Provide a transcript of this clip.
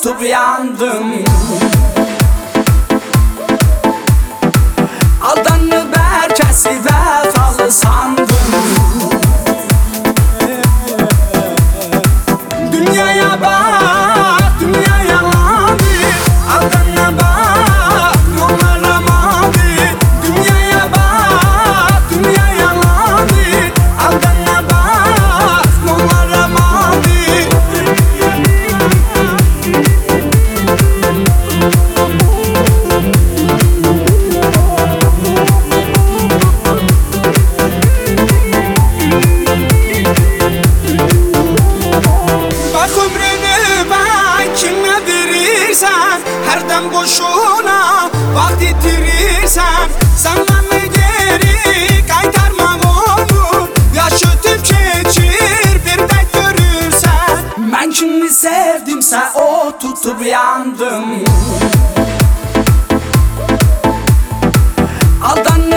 tutup yandım. Aldanıp herkesi vefalı sandım. Dünyaya bak, dünya yalandır. Aldana bak, yollara mavi. Dünyaya bak, dünya yalandır. Aldana bak, yollara mavi. Bak ömrünü bak kime verirsen, her dem boşuna vakit itirirsen. Zamanı geri kaytarmak olur, yaşatıp geçir bir de görürsen. Ben kimi sevdimse o tutup yandım. Aldan